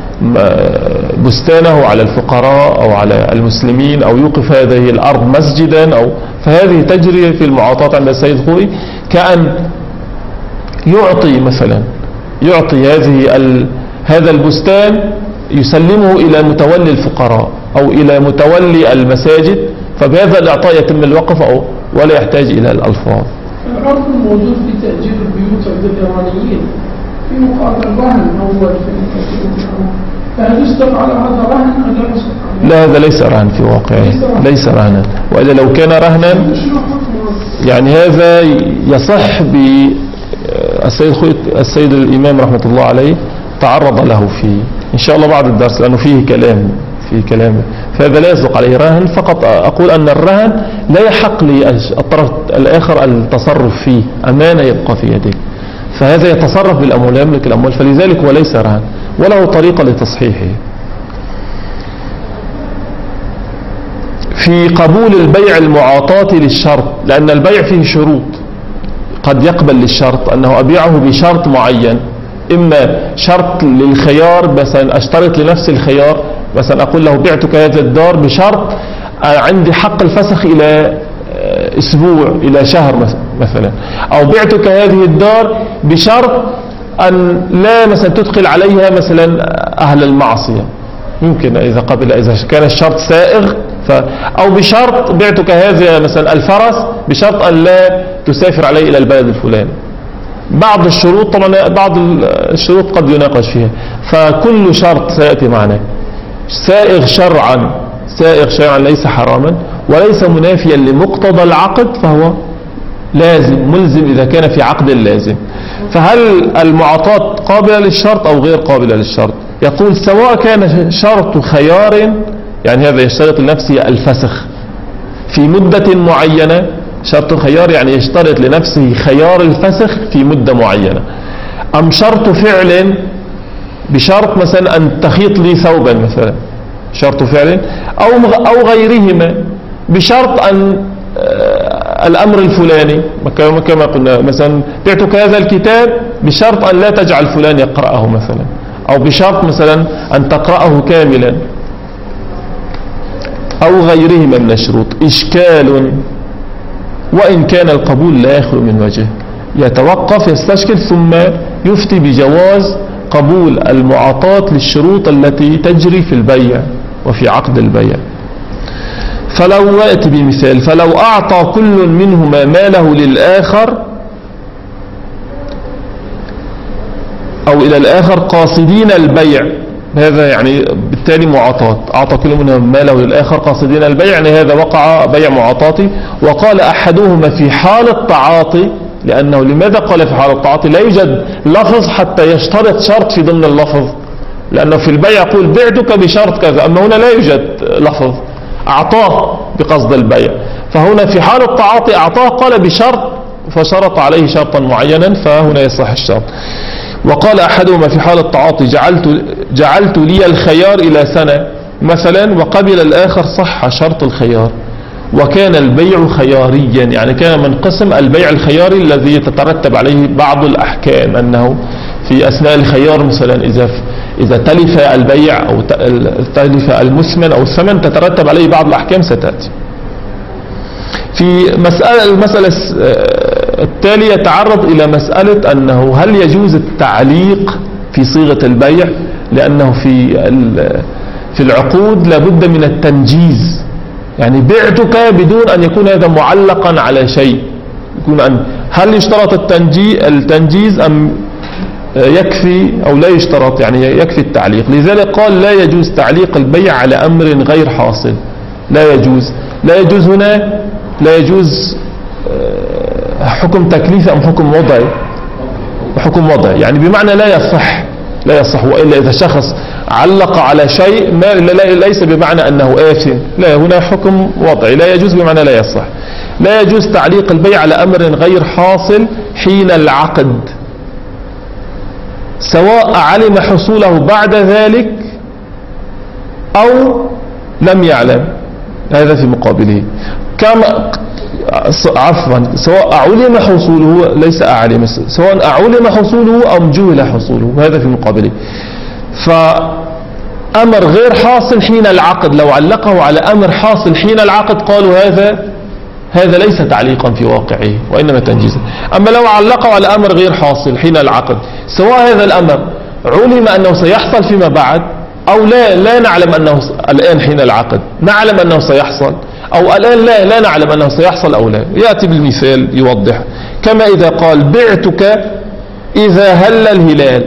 بستانه على الفقراء أو على المسلمين، أو يوقف هذه الأرض مسجدا، أو فهذه تجري في المعاطاة عند السيد الخوئي، كأن يعطي مثلا، يعطي هذا البستان يسلمه إلى متولي الفقراء أو إلى متولي المساجد، فبهذا الإعطاء يتم الوقف ولا يحتاج إلى الألفاظ. العرف الموجود في تأجير البيوت عند الإيرانيين في مقابل رهن أول في فهل يصدق على هذا رهن أم لا يصدق؟ لا، هذا ليس رهن في واقعه، ليس رهنا. وإذا لو كان رهنا يعني هذا يصح السيد الإمام رحمة الله عليه تعرض له في إن شاء الله بعد الدرس، لأنه فيه كلام، فهذا لا يصدق عليه رهن. فقط أقول أن الرهن لا يحق للطرف الآخر التصرف فيه، أمانة يبقى في يده، فهذا يتصرف بالأموال، يملك الأموال، فلذلك هو ليس رهن وله طريقة لتصحيحه. في قبول البيع المعاطاة للشرط، لأن البيع فيه شروط، قد يقبل للشرط أنه أبيعه بشرط معين، إما شرط للخيار، مثلا أشترط لنفس الخيار، مثلا أقول له بعتك هذا الدار بشرط عندي حق الفسخ إلى أسبوع، إلى شهر مثلا، أو بعتك هذه الدار بشرط أن لا مثلا تدخل عليها مثلا أهل المعصية، يمكن إذا قبل، إذا كان الشرط سائغ، أو بشرط بعتك هذا مثلا الفرس بشرط أن لا تسافر عليه إلى البلد الفلاني. بعض الشروط، طبعا بعض الشروط قد يناقش فيها، فكل شرط سيأتي معنا سائغ شرعا ليس حراما وليس منافيا لمقتضى العقد، فهو لازم ملزم إذا كان في عقد لازم. فهل المعاطاة قابلة للشرط أو غير قابلة للشرط؟ يقول سواء كان شرط خيار، يعني هذا يشترط لنفسه الفسخ في مدة معينة، شرط خيار يعني يشترط لنفسه خيار الفسخ في مدة معينة، أم شرط فعل بشرط مثلا أن تخيط لي ثوبا مثلا، شرط فعل، أو غيرهما بشرط أن الأمر الفلاني، كما قلنا مثلا بعتك هذا الكتاب بشرط أن لا تجعل فلان يقرأه مثلا، أو بشرط مثلا أن تقرأه كاملا، أو غيرهما من الشروط. إشكال، وإن كان القبول لا يخلو من وجه، يتوقف يستشكل ثم يفتي بجواز قبول المعاطاة للشروط التي تجري في البيع وفي عقد البيع. فلو يأتي بمثال، فلو أعطى كل منهما ماله للآخر أو إلى الآخر قاصدين البيع، هذا يعني بالتالي معاطاة، أعطى كل منهم ماله للآخر قاصدين البيع، يعني هذا وقع بيع معاطاتي. وقال أحدهما في حال التعاطي، لأنه لماذا قال في حال التعاطي؟ لا يوجد لفظ حتى يشترط شرط في ضمن اللفظ، لأنه في البيع يقول بعتك بشرط كذا، أما هنا لا يوجد لفظ، أعطاه بقصد البيع. فهنا في حال التعاطي أعطاه قال بشرط، فشرط عليه شرطا معينا، فهنا يصح الشرط. وقال أحدهما في حال التعاطي جعلت لي الخيار إلى سنة مثلا، وقبل الآخر صح شرط الخيار، وكان البيع خياريا، يعني كان من قسم البيع الخياري الذي تترتب عليه بعض الأحكام، أنه في أثناء الخيار مثلا إذا تلف البيع أو تلف المثمن أو الثمن تترتب عليه بعض الأحكام ستأتي. في المسألة التالية يتعرض إلى مسألة أنه هل يجوز التعليق في صيغة البيع، لأنه في العقود لابد من التنجيز، يعني بعتك بدون أن يكون هذا معلقا على شيء، يكون هل يشترط التنجيز أم يكفي أو لا يشترط، يعني يكفي التعليق. لذلك قال لا يجوز تعليق البيع على أمر غير حاصل، لا يجوز هنا، لا يجوز حكم تكليف أم حكم وضعي، يعني بمعنى لا يصح، وإلا إذا شخص علق على شيء ما ليس بمعنى أنه آثم، لا، هنا حكم وضعي، لا يجوز بمعنى لا يصح. لا يجوز تعليق البيع على أمر غير حاصل حين العقد، سواء علم حصوله بعد ذلك أو لم يعلم، هذا في مقابله. كما سواء علم حصوله، ليس أعلم، سواء علم حصوله أو جهل حصوله، هذا في مقابله. فأمر غير حاصل حين العقد لو علقه على أمر حاصل حين العقد قالوا هذا ليس تعليقا في واقعه وإنما تنجيزا. أما لو علقه على أمر غير حاصل حين العقد، سواء هذا الأمر علم أنه سيحصل فيما بعد أو لا نعلم أنه الآن حين العقد نعلم أنه سيحصل، أو الآن لا نعلم أنه سيحصل أو لا. يأتي بالمثال يوضح، كما إذا قال بعتك إذا هل الهلال،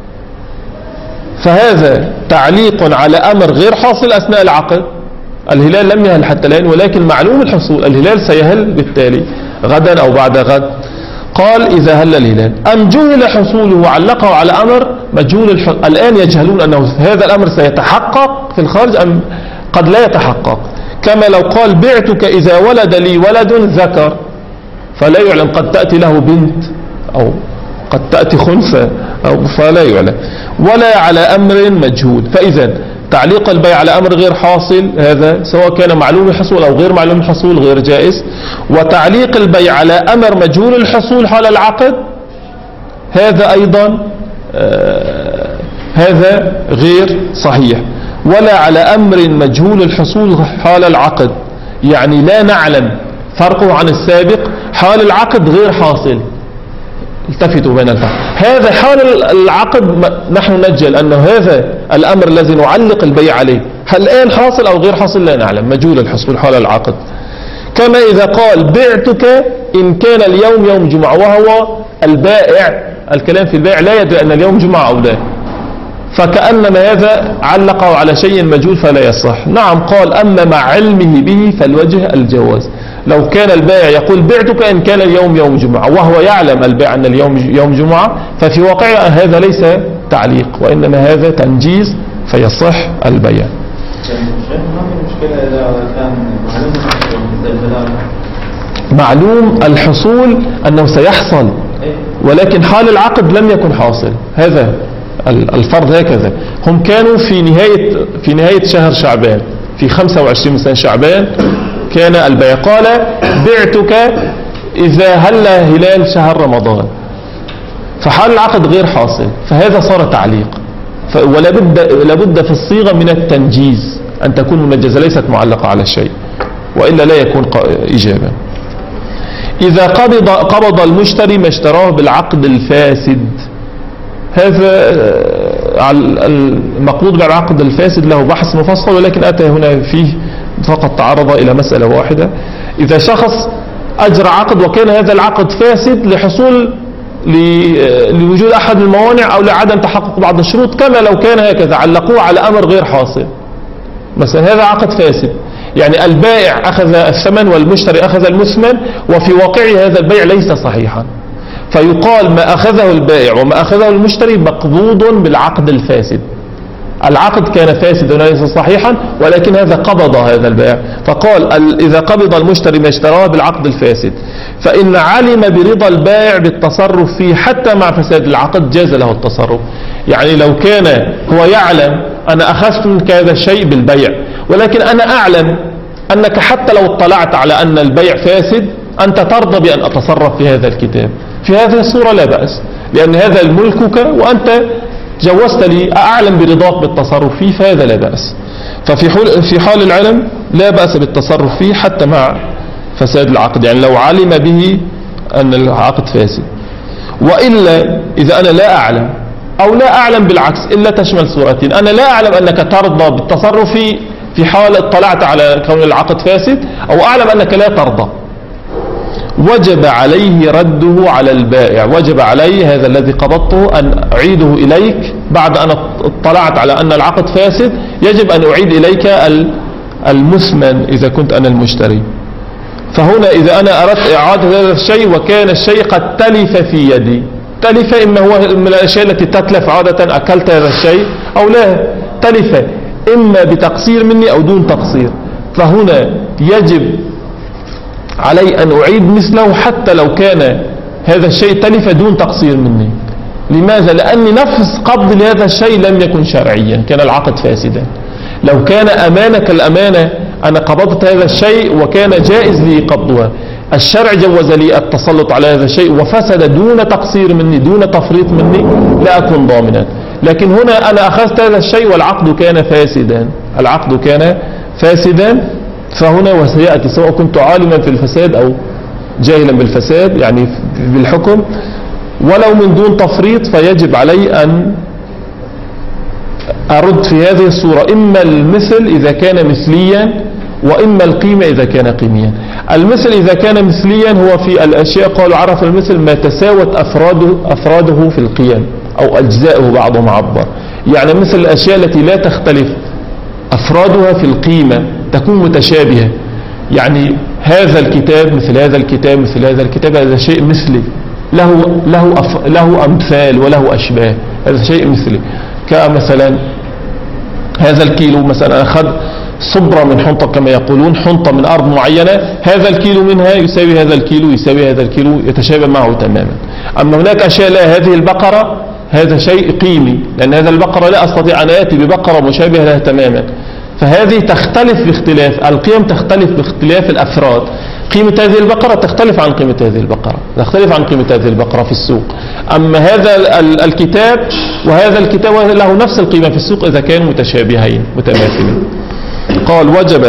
فهذا تعليق على أمر غير حاصل أثناء العقد، الهلال لم يهل حتى الآن ولكن معلوم الحصول، الهلال سيهل بالتالي غدا أو بعد غد، قال إذا هل الهلال. أم جهل حصوله وعلقه على أمر مجهول الآن يجهلون أنه هذا الأمر سيتحقق في الخارج أم قد لا يتحقق، كما لو قال بعتك إذا ولد لي ولد ذكر، فلا يعلم، قد تأتي له بنت أو قد تأتي خنثى فلا يعلم، ولا على أمر مجهول. فإذا تعليق البيع على أمر غير حاصل هذا سواء كان معلوم الحصول أو غير معلوم الحصول غير جائز، وتعليق البيع على أمر مجهول الحصول حال العقد هذا أيضا هذا غير صحيح. ولا على أمر مجهول الحصول حال العقد، يعني لا نعلم فرقه عن السابق، حال العقد غير حاصل، التفتوا بين الفرق. هذا حال العقد نحن نجهل أنه هذا الأمر الذي نعلق البيع عليه هل الآن حاصل أو غير حاصل لا نعلم، مجهول الحصول حال العقد. كما إذا قال بعتك إن كان اليوم يوم جمعة، وهو البائع الكلام في البيع لا يدري أن اليوم جمعة أو لا، فكأنما هذا علقه على شيء مجهول فلا يصح. نعم قال أما مع علمه به فالوجه الجواز. لو كان البائع يقول بعتك إن كان اليوم يوم جمعة وهو يعلم البائع أن اليوم يوم جمعة، ففي واقعه هذا ليس تعليق وإنما هذا تنجيز فيصح البيع. معلوم الحصول أنه سيحصل ولكن حال العقد لم يكن حاصل، هذا الفرض هكذا. هم كانوا في نهاية شهر شعبان، في 25 مثلا شعبان كان البيع، قال بعتك إذا هل هلال شهر رمضان، فحال العقد غير حاصل، فهذا صار تعليق. ولا بد في الصيغة من التنجيز أن تكون منجزة ليست معلقة على الشيء، وإلا لا يكون إجابة. إذا قبض المشتري ما اشتراه بالعقد الفاسد، هذا المقبوض بالعقد الفاسد له بحث مفصل، ولكن أتى هنا فيه فقط تعرض إلى مسألة واحدة. إذا شخص أجرى عقد وكان هذا العقد فاسد لوجود أحد الموانع أو لعدم تحقق بعض الشروط، كما لو كان هكذا علقوه على أمر غير حاصل، مثلا هذا عقد فاسد، يعني البائع أخذ الثمن والمشتري أخذ المثمن، وفي واقعه هذا البيع ليس صحيحا، فيقال ما أخذه البائع وما أخذه المشتري مقبوض بالعقد الفاسد. العقد كان فاسد وليس صحيحا، ولكن هذا قبض هذا البائع، فقال إذا قبض المشتري ما اشتراه بالعقد الفاسد فإن علم برضا البائع بالتصرف فيه حتى مع فساد العقد جاز له التصرف. يعني لو كان هو يعلم أنا أخذت منك هذا الشيء بالبيع، ولكن أنا أعلم أنك حتى لو اطلعت على أن البيع فاسد أنت ترضى بأن أتصرف في هذا الكتاب، في هذه الصورة لا بأس، لأن هذا الملكك وأنت جوزت لي، أعلم برضاك بالتصرف فيه، فهذا لا بأس. ففي حال العلم لا بأس بالتصرف فيه حتى مع فساد العقد، يعني لو علم به أن العقد فاسد. وإلا إذا أنا لا أعلم أو لا أعلم بالعكس، إلا تشمل صورتين، أنا لا أعلم أنك ترضى بالتصرف في حال اطلعت على كون العقد فاسد، أو أعلم أنك لا ترضى، وجب عليه رده على البائع، وجب عليه هذا الذي قبضته أن أعيده إليك بعد أن اطلعت على أن العقد فاسد، يجب أن أعيد إليك المثمن إذا كنت أنا المشتري. فهنا إذا أنا أردت إعادة هذا الشيء وكان الشيء قد تلف في يدي، تلف إما هو من الأشياء التي تتلف عادة، أكلت هذا الشيء أو لا، تلف إما بتقصير مني أو دون تقصير، فهنا يجب علي أن أعيد مثله حتى لو كان هذا الشيء تلف دون تقصير مني. لماذا؟ لأن نفس قبض لهذا الشيء لم يكن شرعيا، كان العقد فاسدا. لو كان أمانة كالأمانة، أنا قبضت هذا الشيء وكان جائز لي قبضها، الشرع جوز لي التسلط على هذا الشيء وفسد دون تقصير مني دون تفريط مني، لا أكون ضامنا. لكن هنا أنا أخذت هذا الشيء والعقد كان فاسدا، العقد كان فاسدا، فهنا وسيأتي سواء كنت عالما في الفساد أو جاهلا بالفساد يعني بالحكم، ولو من دون تفريط، فيجب علي أن أرد في هذه الصورة إما المثل إذا كان مثليا وإما القيمة إذا كان قيميا. المثل إذا كان مثليا هو في الأشياء قالوا عرف المثل ما تساوت أفراده في القيم أو أجزاؤه بعضهم عبر، يعني مثل الأشياء التي لا تختلف أفرادها في القيمة تكون متشابهة، يعني هذا الكتاب مثل هذا الكتاب مثل هذا الكتاب، هذا شيء مثلي له أمثال وله أشباه، هذا شيء مثلي. كمثلا هذا الكيلو مثلا أخذ صبرة من حنطة كما يقولون، حنطة من أرض معينة، هذا الكيلو منها يساوي هذا الكيلو يساوي هذا الكيلو، يتشابه معه تماما. أما هناك أشياء لا، هذه البقرة هذا شيء قيمي، لأن هذه البقرة لا أستطيع أن آتي ببقرة مشابهة لها تماما، فهذه تختلف باختلاف القيم، تختلف باختلاف الأفراد. قيمة هذه البقرة تختلف عن قيمة هذه البقرة، تختلف عن قيمة هذه البقرة في السوق. أما هذا الكتاب وهذا الكتاب له نفس القيمة في السوق إذا كانوا متشابهين متماثلين. قال وجب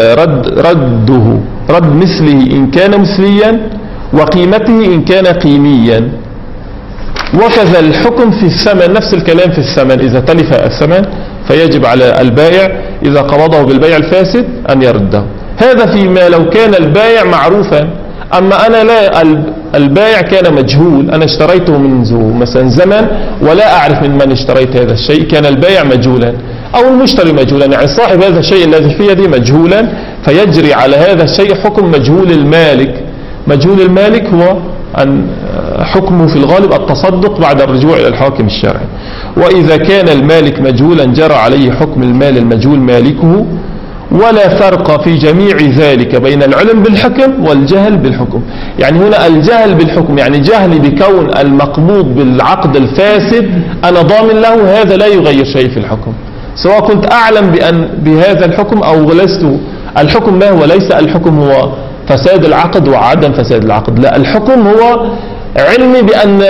رد مثله إن كان مثليا وقيمته إن كان قيميا. وكذا الحكم في الثمن، نفس الكلام في الثمن، إذا تلف الثمن فيجب على البائع إذا قبضه بالبيع الفاسد أن يرده. هذا فيما لو كان البائع معروفا. أما أنا لا، البائع كان مجهول، أنا اشتريته منذ مثلا زمن ولا أعرف من اشتريت هذا الشيء، كان البائع مجهولا أو المشتري مجهولا، يعني صاحب هذا الشيء الذي في يدي مجهولا، فيجري على هذا الشيء حكم مجهول المالك. مجهول المالك هو أن حكمه في الغالب التصدق بعد الرجوع إلى الحاكم الشرعي. وإذا كان المالك مجهولا جرى عليه حكم المال المجهول مالكه، ولا فرق في جميع ذلك بين العلم بالحكم والجهل بالحكم. يعني هنا الجهل بالحكم يعني جهلي بكون المقبوض بالعقد الفاسد أنا ضامن له، هذا لا يغير شيء في الحكم، سواء كنت أعلم بهذا الحكم أو لست. الحكم ما هو؟ ليس الحكم هو فساد العقد وعدم فساد العقد، لا، الحكم هو علمي بأن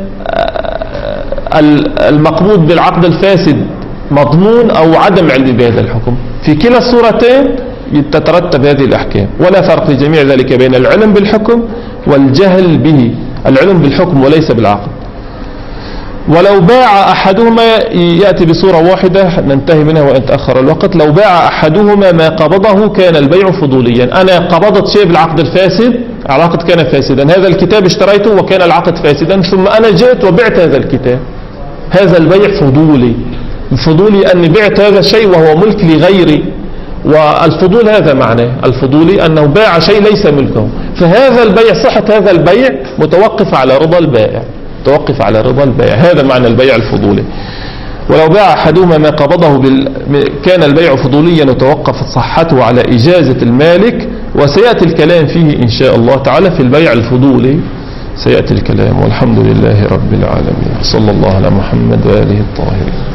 المقبوض بالعقد الفاسد مضمون أو عدم علمي بهذا الحكم. في كلا الصورتين تترتب هذه الأحكام، ولا فرق في جميع ذلك بين العلم بالحكم والجهل به. العلم بالحكم وليس بالعقد. ولو باع أحدهما، يأتي بصورة واحدة ننتهي منها وإن تأخر الوقت، لو باع أحدهما ما قبضه كان البيع فضوليا. أنا قبضت شيء بالعقد الفاسد، العقد كان فاسدا، هذا الكتاب اشتريته وكان العقد فاسدا، ثم أنا جئت وبعت هذا الكتاب، هذا البيع فضولي. فضولي أني بعت هذا الشيء وهو ملك لغيري، والفضول هذا معناه، الفضولي أنه باع شيء ليس ملكه، فهذا البيع، صحة هذا البيع متوقف على رضا البائع، توقف على رضا البائع، هذا معنى البيع الفضولي. ولو باع أحدهما ما قبضه كان البيع فضوليا وتوقفت صحته على إجازة المالك، وسيأتي الكلام فيه إن شاء الله تعالى في البيع الفضولي، سيأتي الكلام. والحمد لله رب العالمين، صلى الله على محمد وآله الطاهرين.